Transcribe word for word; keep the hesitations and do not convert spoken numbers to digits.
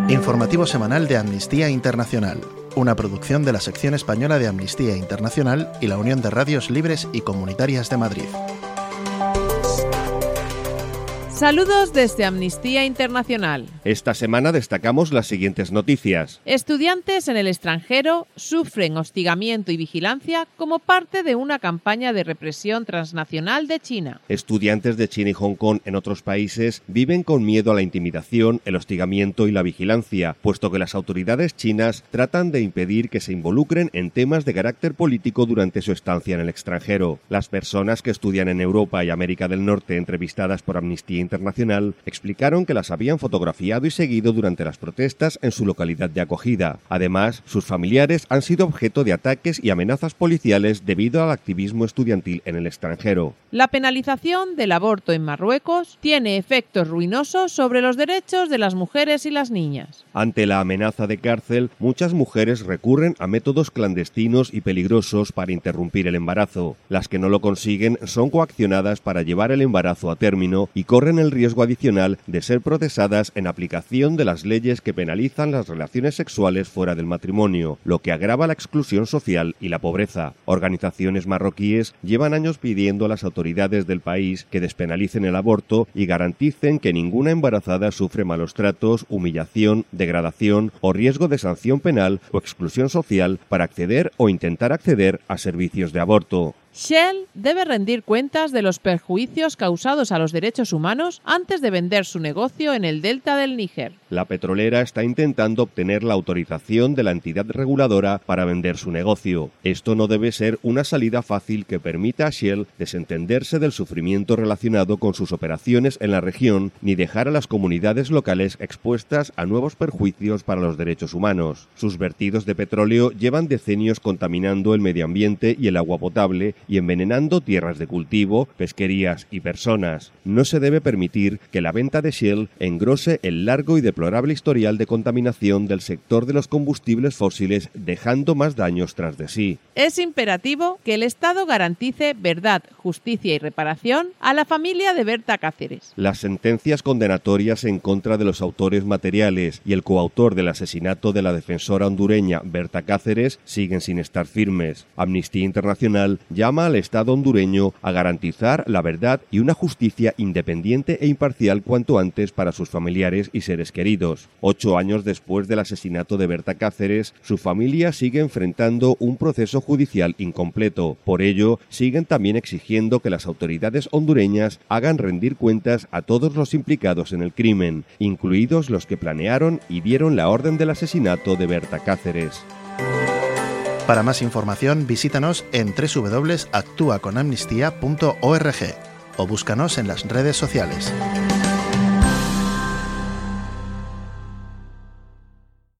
Informativo semanal de Amnistía Internacional, una producción de la sección española de Amnistía Internacional y la Unión de Radios Libres y Comunitarias de Madrid. Saludos desde Amnistía Internacional. Esta semana destacamos las siguientes noticias. Estudiantes en el extranjero sufren hostigamiento y vigilancia como parte de una campaña de represión transnacional de China. Estudiantes de China y Hong Kong en otros países viven con miedo a la intimidación, el hostigamiento y la vigilancia, puesto que las autoridades chinas tratan de impedir que se involucren en temas de carácter político durante su estancia en el extranjero. Las personas que estudian en Europa y América del Norte entrevistadas por Amnistía Internacional explicaron que las habían fotografiado y seguido durante las protestas en su localidad de acogida. Además, sus familiares han sido objeto de ataques y amenazas policiales debido al activismo estudiantil en el extranjero. La penalización del aborto en Marruecos tiene efectos ruinosos sobre los derechos de las mujeres y las niñas. Ante la amenaza de cárcel, muchas mujeres recurren a métodos clandestinos y peligrosos para interrumpir el embarazo. Las que no lo consiguen son coaccionadas para llevar el embarazo a término y corren el riesgo adicional de ser procesadas en aplicación de las leyes que penalizan las relaciones sexuales fuera del matrimonio, lo que agrava la exclusión social y la pobreza. Organizaciones marroquíes llevan años pidiendo a las autoridades del país que despenalicen el aborto y garanticen que ninguna embarazada sufre malos tratos, humillación, degradación o riesgo de sanción penal o exclusión social para acceder o intentar acceder a servicios de aborto. Shell debe rendir cuentas de los perjuicios causados a los derechos humanos antes de vender su negocio en el delta del Níger. La petrolera está intentando obtener la autorización de la entidad reguladora para vender su negocio. Esto no debe ser una salida fácil que permita a Shell desentenderse del sufrimiento relacionado con sus operaciones en la región ni dejar a las comunidades locales expuestas a nuevos perjuicios para los derechos humanos. Sus vertidos de petróleo llevan decenios contaminando el medio ambiente y el agua potable y envenenando tierras de cultivo, pesquerías y personas. No se debe permitir que la venta de Shell engrose el largo y deplorable historial de contaminación del sector de los combustibles fósiles, dejando más daños tras de sí. Es imperativo que el Estado garantice verdad, justicia y reparación a la familia de Berta Cáceres. Las sentencias condenatorias en contra de los autores materiales y el coautor del asesinato de la defensora hondureña Berta Cáceres siguen sin estar firmes. Amnistía Internacional llama al Estado hondureño a garantizar la verdad y una justicia independiente e imparcial cuanto antes para sus familiares y seres queridos. Ocho años después del asesinato de Berta Cáceres, su familia sigue enfrentando un proceso judicial incompleto. Por ello, siguen también exigiendo que las autoridades hondureñas hagan rendir cuentas a todos los implicados en el crimen, incluidos los que planearon y dieron la orden del asesinato de Berta Cáceres. Para más información, visítanos en doble u doble u doble u punto actúa con amnistía punto org o búscanos en las redes sociales.